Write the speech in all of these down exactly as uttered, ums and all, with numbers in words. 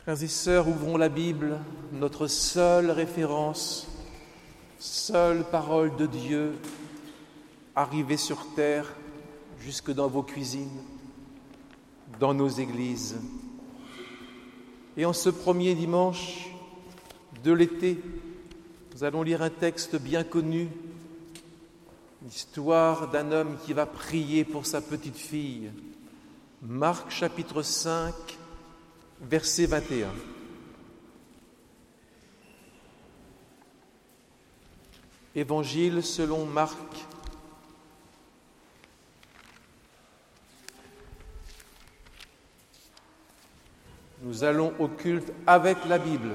Frères et sœurs, ouvrons la Bible, notre seule référence, seule parole de Dieu, arrivée sur terre, jusque dans vos cuisines, dans nos églises. Et en ce premier dimanche de l'été, nous allons lire un texte bien connu, l'histoire d'un homme qui va prier pour sa petite fille. Marc chapitre cinq, verset vingt et un. Évangile selon Marc. Nous allons au culte avec la Bible.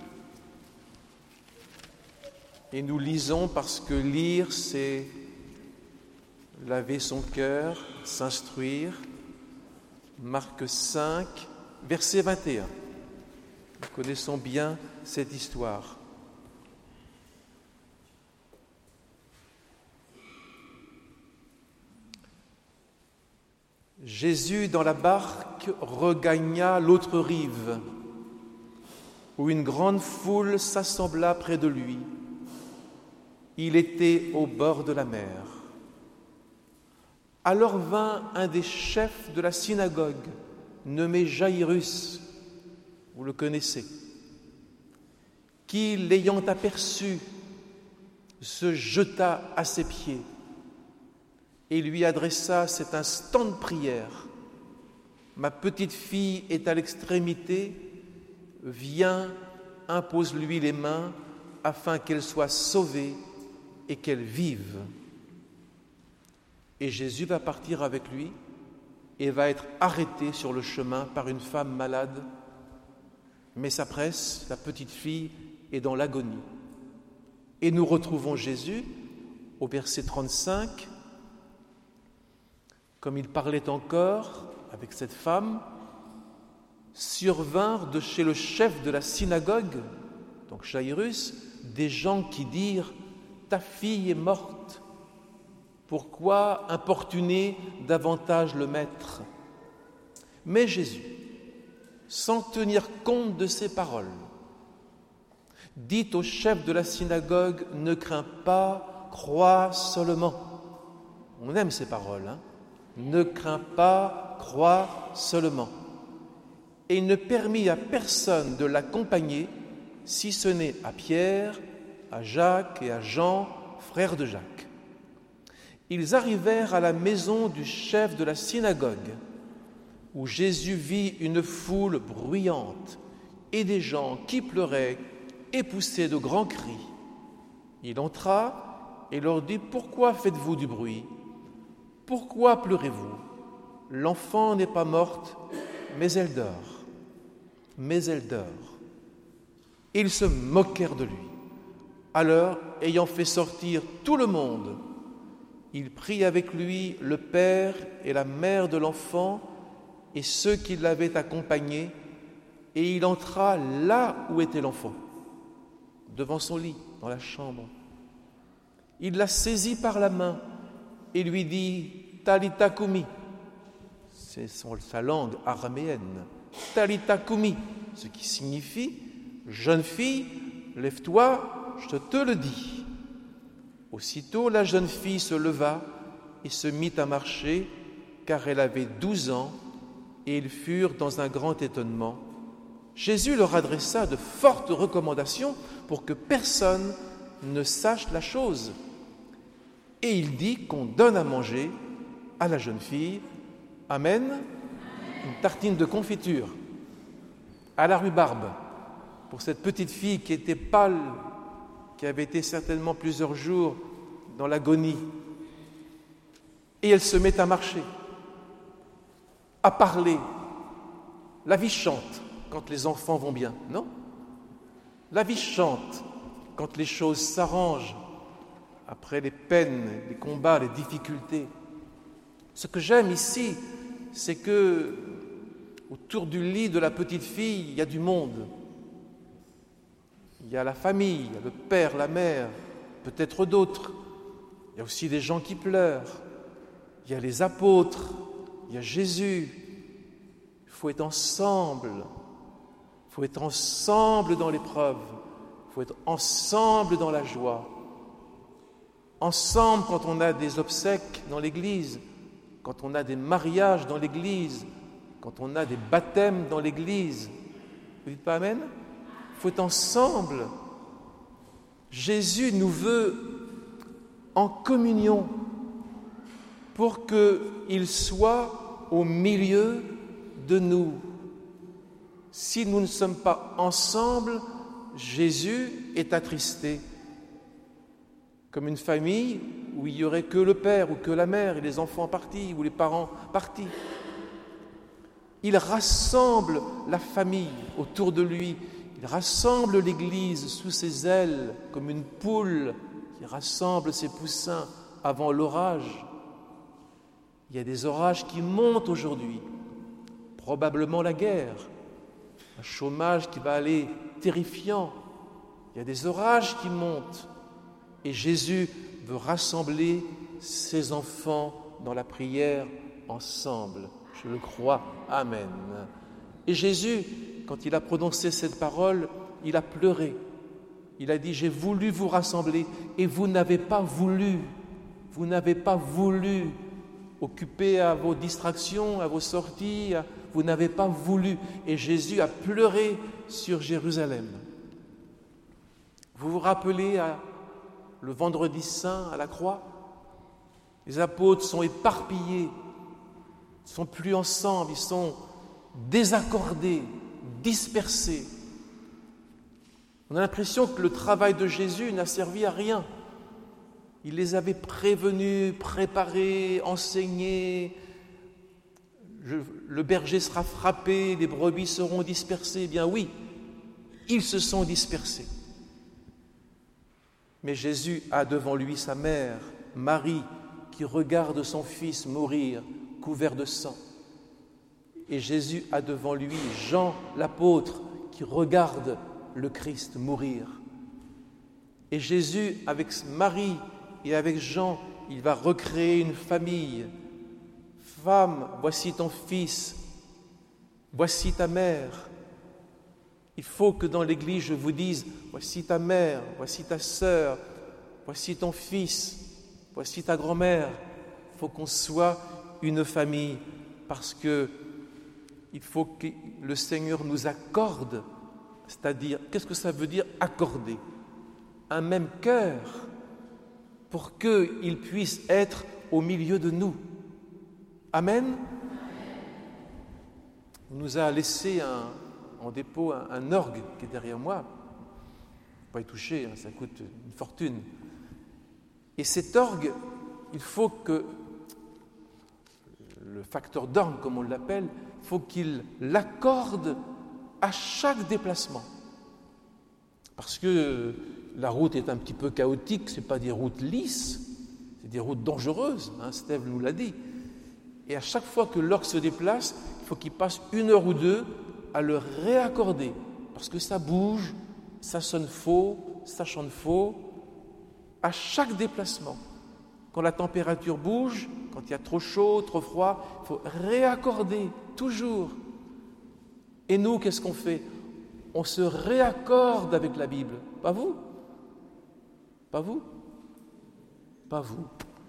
Et nous lisons parce que lire, c'est laver son cœur, s'instruire. Marc cinq, verset vingt et un. Nous connaissons bien cette histoire. Jésus, dans la barque, regagna l'autre rive, où une grande foule s'assembla près de lui. Il était au bord de la mer. Alors vint un des chefs de la synagogue, nommé Jaïrus, vous le connaissez, qui, l'ayant aperçu, se jeta à ses pieds et lui adressa cet instant de prière. « Ma petite fille est à l'extrémité, viens, impose-lui les mains afin qu'elle soit sauvée et qu'elle vive. » Et Jésus va partir avec lui et va être arrêté sur le chemin par une femme malade. Mais s'appresse, la petite fille est dans l'agonie. Et nous retrouvons Jésus au verset trente-cinq. Comme il parlait encore avec cette femme, survinrent de chez le chef de la synagogue, donc Jaïrus, des gens qui dirent « Ta fille est morte. Pourquoi importuner davantage le maître ?» Mais Jésus, sans tenir compte de ces paroles, dit au chef de la synagogue « Ne crains pas, crois seulement. » On aime ces paroles, hein ? « Ne crains pas, crois seulement. » Et il ne permit à personne de l'accompagner, si ce n'est à Pierre, à Jacques et à Jean, frères de Jacques. Ils arrivèrent à la maison du chef de la synagogue, où Jésus vit une foule bruyante et des gens qui pleuraient et poussaient de grands cris. Il entra et leur dit « Pourquoi faites-vous du bruit ? Pourquoi pleurez-vous ? L'enfant n'est pas morte, mais elle dort. Mais elle dort. » Et ils se moquèrent de lui. Alors, ayant fait sortir tout le monde, il prit avec lui le père et la mère de l'enfant et ceux qui l'avaient accompagné, et il entra là où était l'enfant, devant son lit, dans la chambre. Il la saisit par la main et lui dit « Talita kumi », c'est son, sa langue araméenne, « Talita kumi », ce qui signifie « Jeune fille, lève-toi, je te le dis ». Aussitôt, la jeune fille se leva et se mit à marcher, car elle avait douze ans, et ils furent dans un grand étonnement. Jésus leur adressa de fortes recommandations pour que personne ne sache la chose. Et il dit qu'on donne à manger à la jeune fille. Amen. Une tartine de confiture à la rhubarbe pour cette petite fille qui était pâle, qui avait été certainement plusieurs jours dans l'agonie. Et elle se met à marcher, à parler. La vie chante quand les enfants vont bien, non ? La vie chante quand les choses s'arrangent, après les peines, les combats, les difficultés. Ce que j'aime ici, c'est que autour du lit de la petite fille, il y a du monde. Il y a la famille, il y a le père, la mère, peut-être d'autres. Il y a aussi des gens qui pleurent. Il y a les apôtres, il y a Jésus. Il faut être ensemble. Il faut être ensemble dans l'épreuve, il faut être ensemble dans la joie, ensemble quand on a des obsèques dans l'Église, quand on a des mariages dans l'Église, quand on a des baptêmes dans l'Église. Vous dites pas Amen? Il faut être ensemble. Jésus nous veut en communion pour qu'il soit au milieu de nous. Si nous ne sommes pas ensemble, Jésus est attristé. Comme une famille où il n'y aurait que le père ou que la mère et les enfants partis ou les parents partis. Il rassemble la famille autour de lui. Il rassemble l'Église sous ses ailes comme une poule qui rassemble ses poussins avant l'orage. Il y a des orages qui montent aujourd'hui, probablement la guerre, un chômage qui va aller terrifiant. Il y a des orages qui montent et Jésus veut rassembler ses enfants dans la prière ensemble. Je le crois. Amen. Et Jésus, quand il a prononcé cette parole, il a pleuré. Il a dit, j'ai voulu vous rassembler et vous n'avez pas voulu. Vous n'avez pas voulu. Occupé à vos distractions, à vos sorties, vous n'avez pas voulu. Et Jésus a pleuré sur Jérusalem. Vous vous rappelez à le vendredi saint à la croix? Les apôtres sont éparpillés, ils ne sont plus ensemble, ils sont désaccordés, dispersés. On a l'impression que le travail de Jésus n'a servi à rien. Il les avait prévenus, préparés, enseignés. Je, le berger sera frappé, les brebis seront dispersées. Eh bien oui, ils se sont dispersés. Mais Jésus a devant lui sa mère, Marie, qui regarde son fils mourir, couvert de sang. Et Jésus a devant lui Jean, l'apôtre, qui regarde le Christ mourir. Et Jésus, avec Marie et avec Jean, il va recréer une famille. Femme, voici ton fils, voici ta mère. Il faut que dans l'Église, je vous dise, voici ta mère, voici ta sœur, voici ton fils, voici ta grand-mère. Il faut qu'on soit une famille parce que il faut que le Seigneur nous accorde, c'est-à-dire, qu'est-ce que ça veut dire accorder? Un même cœur pour qu'il puisse être au milieu de nous. Amen. On nous a laissé un, en dépôt un, un orgue qui est derrière moi. Il ne faut pas y toucher, hein, ça coûte une fortune. Et cet orgue, il faut que le facteur d'orgue, comme on l'appelle, il faut qu'il l'accorde à chaque déplacement. Parce que la route est un petit peu chaotique, ce n'est pas des routes lisses, c'est des routes dangereuses, hein, Steve nous l'a dit. Et à chaque fois que l'orgue se déplace, il faut qu'il passe une heure ou deux à le réaccorder, parce que ça bouge, ça sonne faux, ça chante faux, à chaque déplacement. Quand la température bouge, quand il y a trop chaud, trop froid, il faut réaccorder, toujours. Et nous, qu'est-ce qu'on fait? On se réaccorde avec la Bible. Pas vous? Pas vous? Pas vous.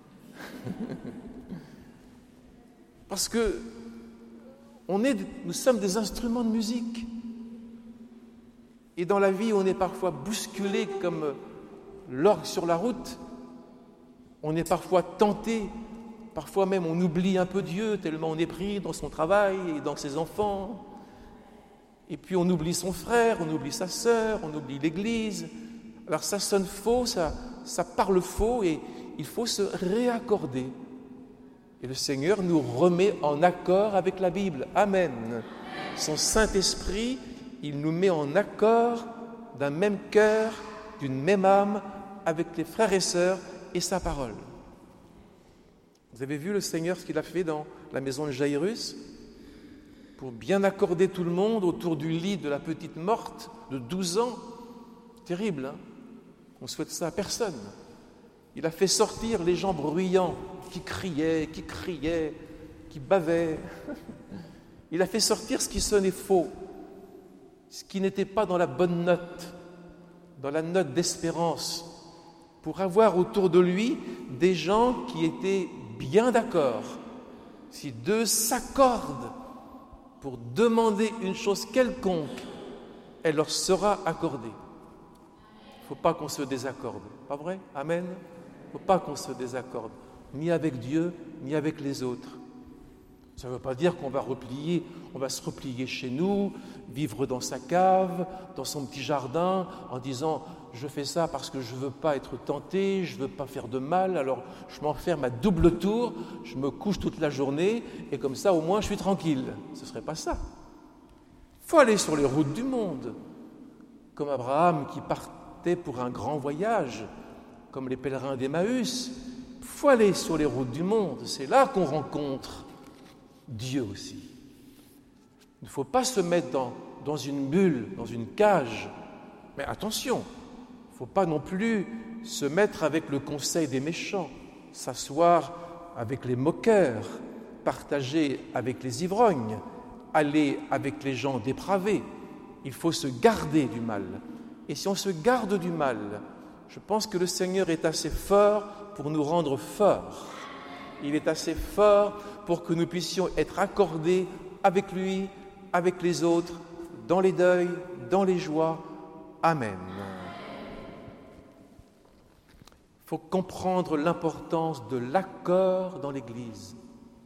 Parce que on est, nous sommes des instruments de musique. Et dans la vie, on est parfois bousculé comme l'orgue sur la route. On est parfois tenté, parfois même on oublie un peu Dieu, tellement on est pris dans son travail et dans ses enfants. Et puis on oublie son frère, on oublie sa sœur, on oublie l'Église. Alors ça sonne faux, ça, ça parle faux et il faut se réaccorder. Et le Seigneur nous remet en accord avec la Bible. Amen. Son Saint-Esprit, il nous met en accord d'un même cœur, d'une même âme, avec les frères et sœurs et sa parole. Vous avez vu le Seigneur, ce qu'il a fait dans la maison de Jaïrus, pour bien accorder tout le monde autour du lit de la petite morte de douze ans. Terrible, hein? On souhaite ça à personne. Il a fait sortir les gens bruyants, qui criaient, qui criaient, qui bavaient. Il a fait sortir ce qui sonnait faux. ce qui n'était pas dans la bonne note, dans la note d'espérance, pour avoir autour de lui des gens qui étaient bien d'accord. Si deux s'accordent pour demander une chose quelconque, elle leur sera accordée. Il ne faut pas qu'on se désaccorde, pas vrai? Amen. Il ne faut pas qu'on se désaccorde, ni avec Dieu, ni avec les autres. Ça ne veut pas dire qu'on va replier, on va se replier chez nous, vivre dans sa cave, dans son petit jardin, en disant « je fais ça parce que je ne veux pas être tenté, je ne veux pas faire de mal, alors je m'enferme à double tour, je me couche toute la journée et comme ça au moins je suis tranquille ». Ce ne serait pas ça. Il faut aller sur les routes du monde, comme Abraham qui partait pour un grand voyage, comme les pèlerins d'Emmaüs. Il faut aller sur les routes du monde, c'est là qu'on rencontre Dieu aussi. Il ne faut pas se mettre dans, dans une bulle, dans une cage. Mais attention, il ne faut pas non plus se mettre avec le conseil des méchants, s'asseoir avec les moqueurs, partager avec les ivrognes, aller avec les gens dépravés. Il faut se garder du mal. Et si on se garde du mal, je pense que le Seigneur est assez fort pour nous rendre forts. Il est assez fort pour que nous puissions être accordés avec lui, avec les autres, dans les deuils, dans les joies. Amen. Il faut comprendre l'importance de l'accord dans l'Église.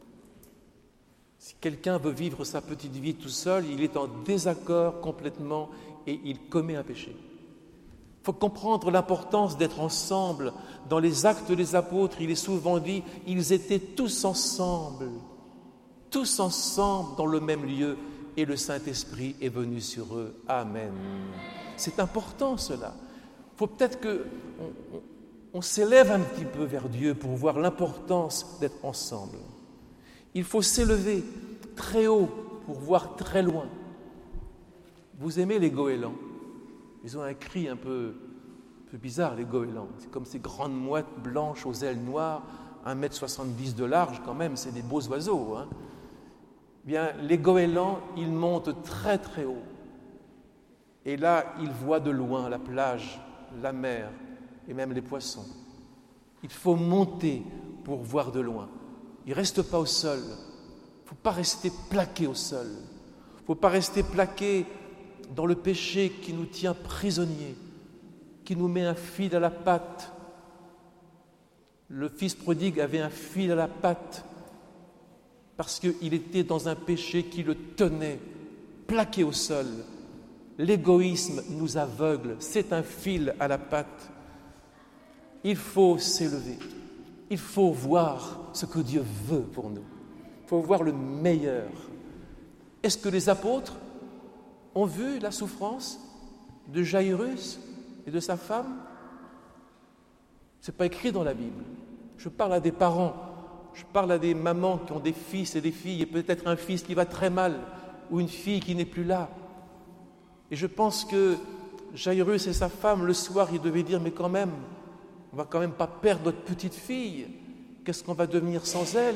Si quelqu'un veut vivre sa petite vie tout seul, il est en désaccord complètement et il commet un péché. Il faut comprendre l'importance d'être ensemble. Dans les Actes des Apôtres, il est souvent dit, ils étaient tous ensemble, tous ensemble dans le même lieu, et le Saint-Esprit est venu sur eux. Amen. C'est important cela. Il faut peut-être que on, on, on s'élève un petit peu vers Dieu pour voir l'importance d'être ensemble. Il faut s'élever très haut pour voir très loin. Vous aimez les goélands? Ils ont un cri un peu, un peu bizarre, les goélands. C'est comme ces grandes mouettes blanches aux ailes noires, un mètre soixante-dix de large quand même, c'est des beaux oiseaux. Hein. Bien, les goélands, ils montent très très haut. Et là, ils voient de loin la plage, la mer et même les poissons. Il faut monter pour voir de loin. Ils ne restent pas au sol. Il ne faut pas rester plaqué au sol. Il ne faut pas rester plaqué dans le péché qui nous tient prisonniers, qui nous met un fil à la patte. Le fils prodigue avait un fil à la patte parce qu'il était dans un péché qui le tenait plaqué au sol. L'égoïsme nous aveugle, c'est un fil à la patte. Il faut s'élever, il faut voir ce que Dieu veut pour nous. Il faut voir le meilleur. Est-ce que les apôtres ont vu la souffrance de Jaïrus et de sa femme? Ce n'est pas écrit dans la Bible. Je parle à des parents, je parle à des mamans qui ont des fils et des filles, et peut-être un fils qui va très mal, ou une fille qui n'est plus là. Et je pense que Jaïrus et sa femme, le soir, ils devaient dire, mais quand même, on ne va quand même pas perdre notre petite fille. Qu'est-ce qu'on va devenir sans elle?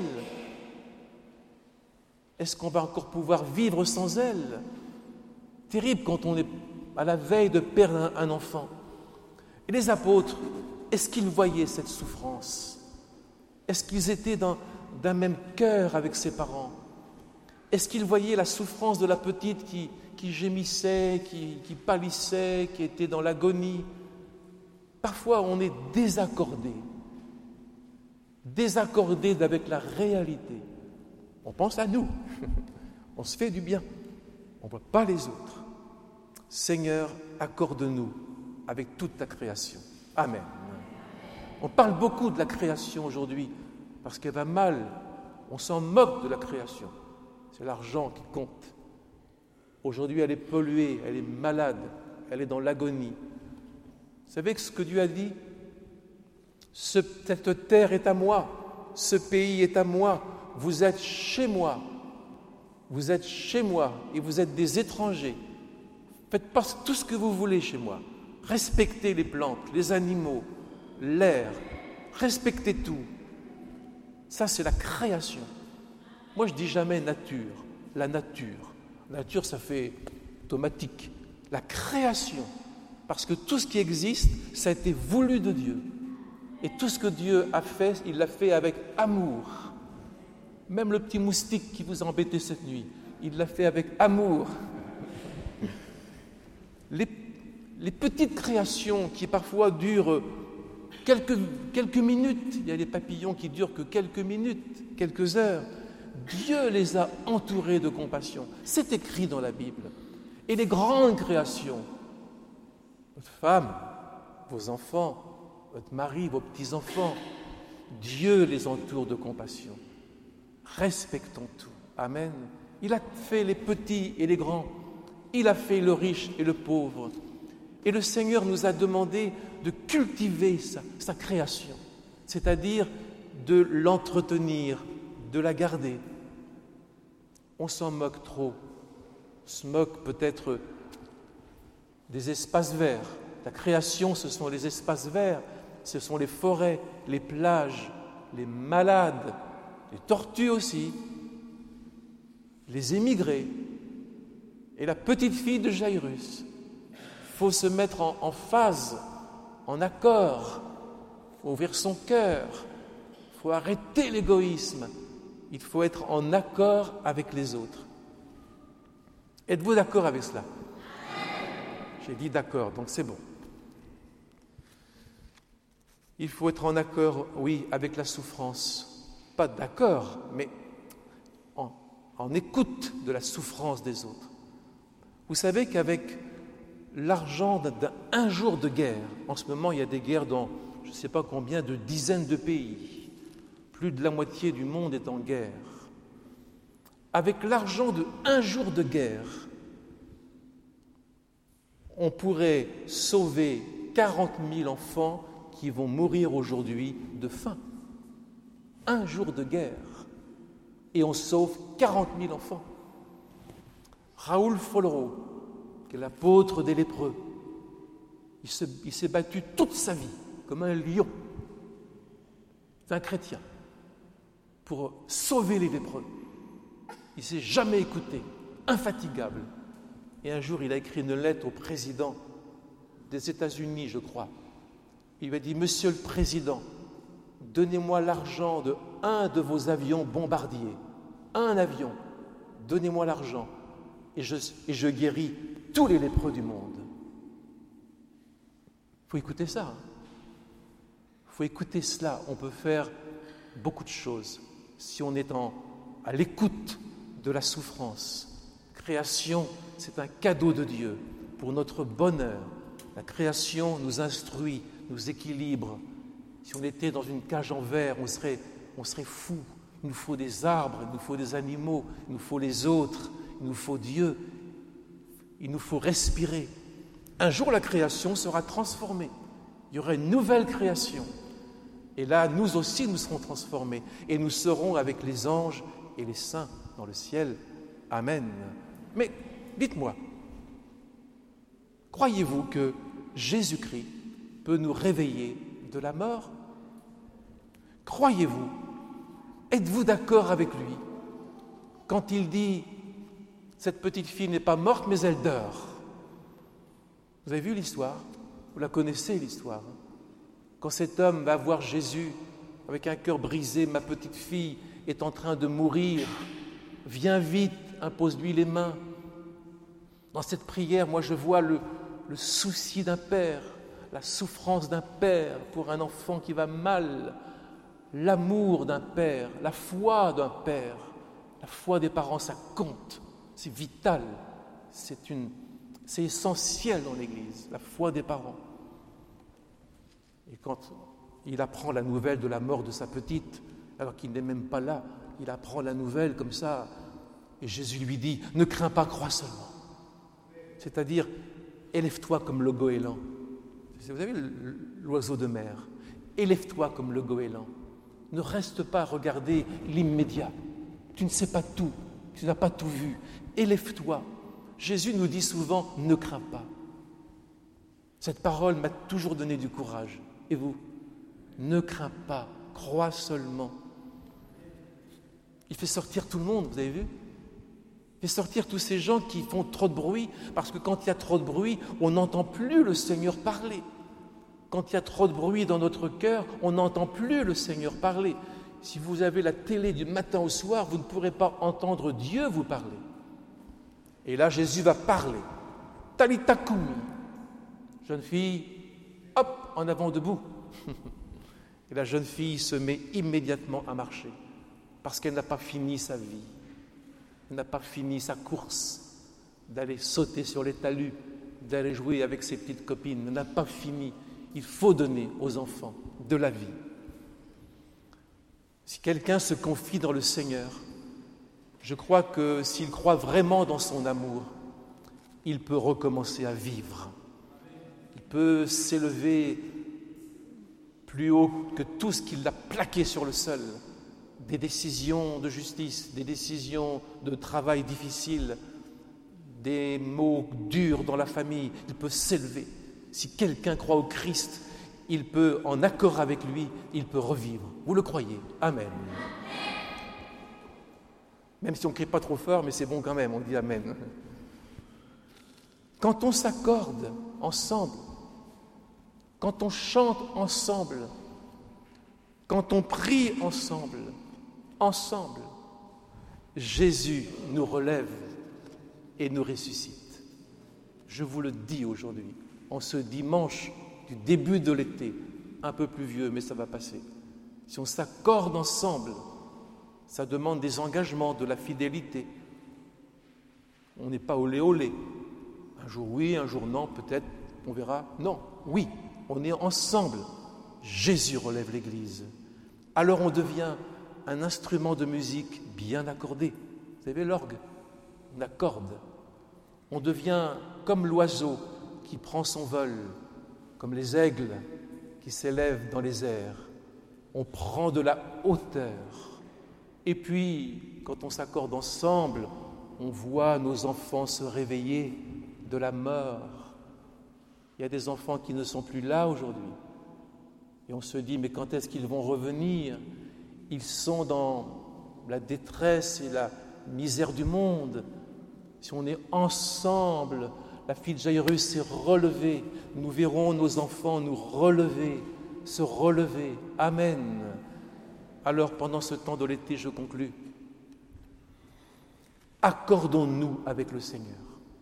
Est-ce qu'on va encore pouvoir vivre sans elle? Terrible quand on est à la veille de perdre un, un enfant. Et les apôtres, est-ce qu'ils voyaient cette souffrance? Est-ce qu'ils étaient dans, d'un même cœur avec ses parents? Est-ce qu'ils voyaient la souffrance de la petite qui, qui gémissait, qui, qui pâlissait, qui était dans l'agonie? Parfois, on est désaccordé, désaccordé avec la réalité. On pense à nous, on se fait du bien, on ne voit pas les autres. Seigneur, accorde-nous avec toute ta création. Amen. On parle beaucoup de la création aujourd'hui parce qu'elle va mal. On s'en moque de la création. C'est l'argent qui compte. Aujourd'hui, elle est polluée, elle est malade, elle est dans l'agonie. Vous savez ce que Dieu a dit? Ce, cette terre est à moi, ce pays est à moi, vous êtes chez moi, vous êtes chez moi et vous êtes des étrangers. Faites pas tout ce que vous voulez chez moi. Respectez les plantes, les animaux, l'air, respectez tout. Ça, c'est la création. Moi, je dis jamais nature, la nature. La nature, ça fait automatique. la création, parce que tout ce qui existe, ça a été voulu de Dieu. Et tout ce que Dieu a fait, il l'a fait avec amour. Même le petit moustique qui vous a embêté cette nuit, il l'a fait avec amour. Les, les petites créations qui parfois durent quelques, quelques minutes, il y a des papillons qui durent que quelques minutes, quelques heures, Dieu les a entourés de compassion. C'est écrit dans la Bible. Et les grandes créations, votre femme, vos enfants, votre mari, vos petits-enfants, Dieu les entoure de compassion. Respectons tout. Amen. Il a fait les petits et les grands. Il a fait le riche et le pauvre. Et le Seigneur nous a demandé de cultiver sa, sa création, c'est-à-dire de l'entretenir, de la garder. On s'en moque trop. On se moque peut-être des espaces verts. La création, ce sont les espaces verts, ce sont les forêts, les plages, les malades, les tortues aussi, les émigrés et la petite fille de Jaïrus. Il faut se mettre en, en phase, en accord, il faut ouvrir son cœur, il faut arrêter l'égoïsme, il faut être en accord avec les autres. Êtes-vous d'accord avec cela? J'ai dit d'accord, donc c'est bon. Il faut être en accord, oui, avec la souffrance. Pas d'accord, mais en, en écoute de la souffrance des autres. Vous savez qu'avec l'argent d'un jour de guerre, en ce moment il y a des guerres dans je ne sais pas combien de dizaines de pays, plus de la moitié du monde est en guerre. Avec l'argent de un jour de guerre, on pourrait sauver quarante mille enfants qui vont mourir aujourd'hui de faim. Un jour de guerre, et on sauve quarante mille enfants. Raoul Follereau, qui est l'apôtre des lépreux, il, se, il s'est battu toute sa vie comme un lion. C'est un chrétien pour sauver les lépreux. Il ne s'est jamais écouté, infatigable. Et un jour, il a écrit une lettre au président des États-Unis, je crois. Il lui a dit « Monsieur le Président, donnez-moi l'argent de un de vos avions bombardiers. Un avion, donnez-moi l'argent. Et je, et je guéris tous les lépreux du monde. » Il faut écouter ça. Il faut écouter cela. On peut faire beaucoup de choses si on est en, à l'écoute de la souffrance. Création, c'est un cadeau de Dieu pour notre bonheur. La création nous instruit, nous équilibre. Si on était dans une cage en verre, on serait, on serait fou. Il nous faut des arbres, il nous faut des animaux, il nous faut les autres, il nous faut Dieu, il nous faut respirer. Un jour, la création sera transformée. Il y aura une nouvelle création. Et là, nous aussi, nous serons transformés. Et nous serons avec les anges et les saints dans le ciel. Amen. Mais dites-moi, croyez-vous que Jésus-Christ peut nous réveiller de la mort? Croyez-vous? Êtes-vous d'accord avec lui quand il dit « Cette petite fille n'est pas morte, mais elle dort ». Vous avez vu l'histoire? Vous la connaissez, l'histoire. Quand cet homme va voir Jésus avec un cœur brisé, « Ma petite fille est en train de mourir, viens vite, impose-lui les mains ». Dans cette prière, moi je vois le, le souci d'un père, la souffrance d'un père pour un enfant qui va mal, l'amour d'un père, la foi d'un père. La foi des parents, ça compte, c'est vital, c'est, une, c'est essentiel dans l'Église, la foi des parents. Et quand il apprend la nouvelle de la mort de sa petite, alors qu'il n'est même pas là, il apprend la nouvelle comme ça, et Jésus lui dit « Ne crains pas, crois seulement ». C'est-à-dire, élève-toi comme le goéland. Vous avez l'oiseau de mer. Élève-toi comme le goéland. Ne reste pas à regarder l'immédiat. Tu ne sais pas tout, tu n'as pas tout vu. Élève-toi. Jésus nous dit souvent « Ne crains pas ». Cette parole m'a toujours donné du courage. Et vous? Ne crains pas, crois seulement. Il fait sortir tout le monde, vous avez vu? Il Fais sortir tous ces gens qui font trop de bruit, parce que quand il y a trop de bruit, on n'entend plus le Seigneur parler. Quand il y a trop de bruit dans notre cœur, on n'entend plus le Seigneur parler. Si vous avez la télé du matin au soir, vous ne pourrez pas entendre Dieu vous parler. Et là, Jésus va parler. Talita Kumi. Jeune fille, hop, en avant debout. Et la jeune fille se met immédiatement à marcher, parce qu'elle n'a pas fini sa vie. Elle n'a pas fini sa course d'aller sauter sur les talus, d'aller jouer avec ses petites copines. Elle n'a pas fini. Il faut donner aux enfants de la vie. Si quelqu'un se confie dans le Seigneur, je crois que s'il croit vraiment dans son amour, il peut recommencer à vivre. Il peut s'élever plus haut que tout ce qu'il a plaqué sur le sol. Des décisions de justice, des décisions de travail difficiles, des mots durs dans la famille. Il peut s'élever. Si quelqu'un croit au Christ, il peut, en accord avec lui, il peut revivre. Vous le croyez? Amen. Même si on ne crie pas trop fort, mais c'est bon quand même, on dit Amen. Quand on s'accorde ensemble, quand on chante ensemble, quand on prie ensemble, ensemble, Jésus nous relève et nous ressuscite. Je vous le dis aujourd'hui, en ce dimanche du début de l'été, un peu plus vieux, mais ça va passer. Si on s'accorde ensemble, ça demande des engagements, de la fidélité. On n'est pas olé olé. Un jour oui, un jour non, peut-être, on verra. Non, oui, on est ensemble. Jésus relève l'Église. Alors on devient un instrument de musique bien accordé. Vous savez, l'orgue, on accorde. On devient comme l'oiseau qui prend son vol, comme les aigles qui s'élèvent dans les airs. On prend de la hauteur. Et puis, quand on s'accorde ensemble, on voit nos enfants se réveiller de la mort. Il y a des enfants qui ne sont plus là aujourd'hui. Et on se dit, mais quand est-ce qu'ils vont revenir? Ils sont dans la détresse et la misère du monde. Si on est ensemble, la fille de Jairus s'est relevée. Nous verrons nos enfants nous relever, se relever. Amen. Alors, pendant ce temps de l'été, je conclus. Accordons-nous avec le Seigneur.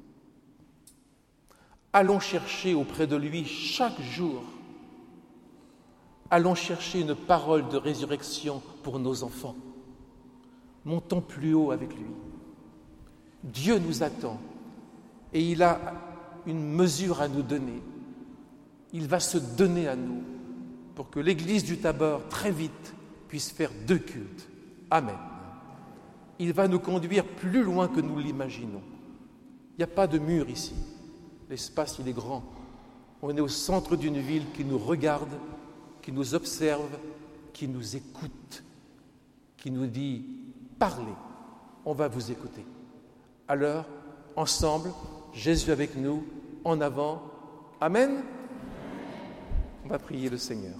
Allons chercher auprès de lui chaque jour. Allons chercher une parole de résurrection pour nos enfants. Montons plus haut avec lui. Dieu nous attend et il a une mesure à nous donner. Il va se donner à nous pour que l'Église du Tabor, très vite, puisse faire deux cultes. Amen. Il va nous conduire plus loin que nous l'imaginons. Il n'y a pas de mur ici. L'espace, il est grand. On est au centre d'une ville qui nous regarde, qui nous observe, qui nous écoute, qui nous dit « Parlez, on va vous écouter ». Alors, ensemble, Jésus avec nous, en avant. Amen. On va prier le Seigneur.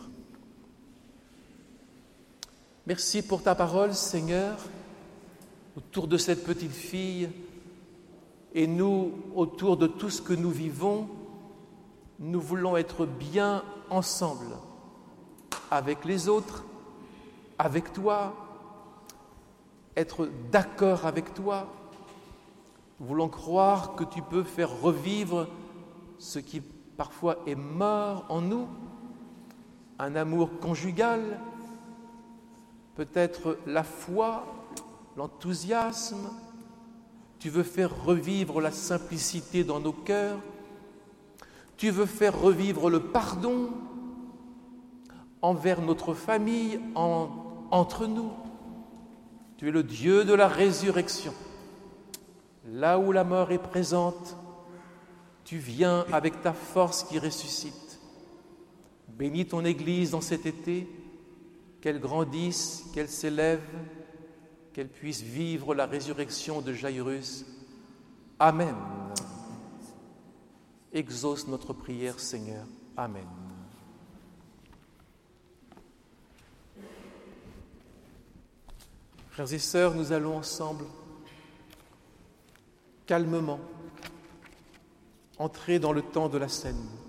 Merci pour ta parole, Seigneur, autour de cette petite fille et nous, autour de tout ce que nous vivons, nous voulons être bien ensemble, avec les autres, avec toi, être d'accord avec toi. Nous voulons croire que tu peux faire revivre ce qui parfois est mort en nous, un amour conjugal, peut-être la foi, l'enthousiasme. Tu veux faire revivre la simplicité dans nos cœurs. Tu veux faire revivre le pardon envers notre famille, en, entre nous. Tu es le Dieu de la résurrection. Là où la mort est présente, tu viens avec ta force qui ressuscite. Bénis ton Église dans cet été, qu'elle grandisse, qu'elle s'élève, qu'elle puisse vivre la résurrection de Jairus. Amen. Exauce notre prière, Seigneur. Amen. Frères et sœurs, nous allons ensemble calmement, entrer dans le temps de la scène.